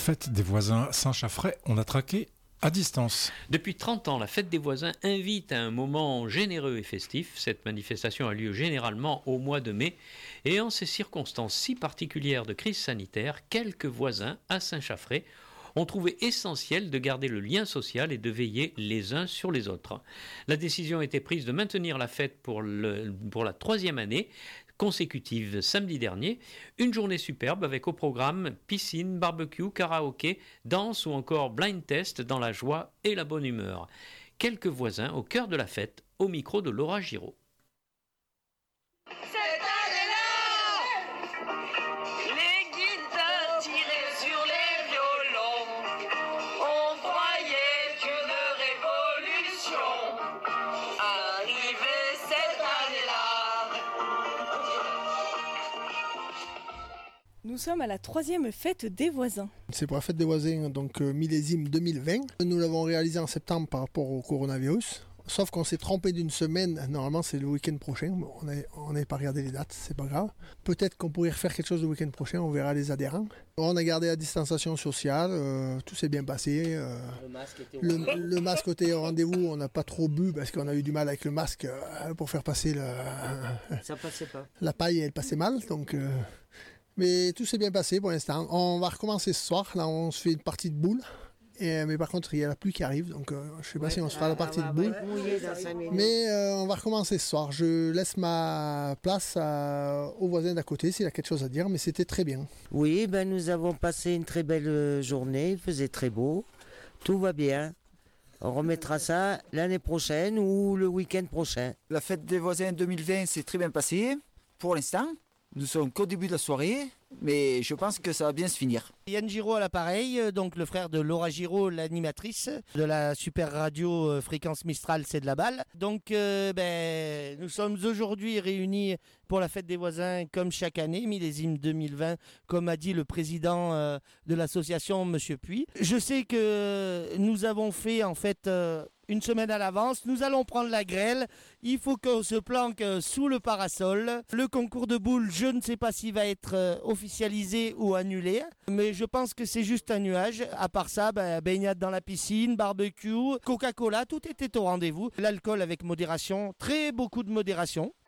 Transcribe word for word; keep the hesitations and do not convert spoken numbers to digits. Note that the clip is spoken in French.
fête des voisins Saint-Chaffray, on a traqué à distance. Depuis trente ans, la fête des voisins invite à un moment généreux et festif. Cette manifestation a lieu généralement au mois de mai. Et en ces circonstances si particulières de crise sanitaire, quelques voisins à Saint-Chaffray ont trouvé essentiel de garder le lien social et de veiller les uns sur les autres. La décision a été prise de maintenir la fête pour, le, pour la troisième année consécutive samedi dernier. Une journée superbe avec au programme piscine, barbecue, karaoké, danse ou encore blind test dans la joie et la bonne humeur. Quelques voisins au cœur de la fête, au micro de Laura Giraud. Nous sommes à la troisième fête des voisins. C'est pour la fête des voisins, donc euh, millésime deux mille vingt. Nous l'avons réalisé en septembre par rapport au coronavirus. Sauf qu'on s'est trompé d'une semaine. Normalement, c'est le week-end prochain. Bon, on n'avait pas regardé les dates, c'est pas grave. Peut-être qu'on pourrait refaire quelque chose le week-end prochain, on verra les adhérents. On a gardé la distanciation sociale, euh, tout s'est bien passé. Euh, le, masque était au le, le masque était au rendez-vous, on n'a pas trop bu parce qu'on a eu du mal avec le masque euh, pour faire passer le, euh, Ça passait pas. La paille, elle passait mal, donc... Euh, Mais tout s'est bien passé pour l'instant. On va recommencer ce soir. Là, on se fait une partie de boules. Et, mais par contre, il y a la pluie qui arrive. Donc, euh, je ne sais pas ouais, si on se fera la partie de boules. Mais euh, on va recommencer ce soir. Je laisse ma place à, au voisin d'à côté s'il a quelque chose à dire. Mais c'était très bien. Oui, ben, nous avons passé une très belle journée. Il faisait très beau. Tout va bien. On remettra ça l'année prochaine ou le week-end prochain. La fête des voisins deux mille vingt s'est très bien passée pour l'instant. Nous sommes qu'au début de la soirée, mais je pense que ça va bien se finir. Yann Giraud à l'appareil, donc le frère de Laura Giraud, l'animatrice de la super radio euh, Fréquence Mistral, c'est de la balle. Donc euh, ben, nous sommes aujourd'hui réunis pour la fête des voisins comme chaque année, millésime deux mille vingt, comme a dit le président euh, de l'association, Monsieur Puy. Je sais que nous avons fait en fait... Euh, Une semaine à l'avance, nous allons prendre la grêle. Il faut qu'on se planque sous le parasol. Le concours de boules, je ne sais pas s'il va être officialisé ou annulé. Mais je pense que c'est juste un nuage. À part ça, ben, baignade dans la piscine, barbecue, Coca-Cola, tout était au rendez-vous. L'alcool avec modération, très beaucoup de modération.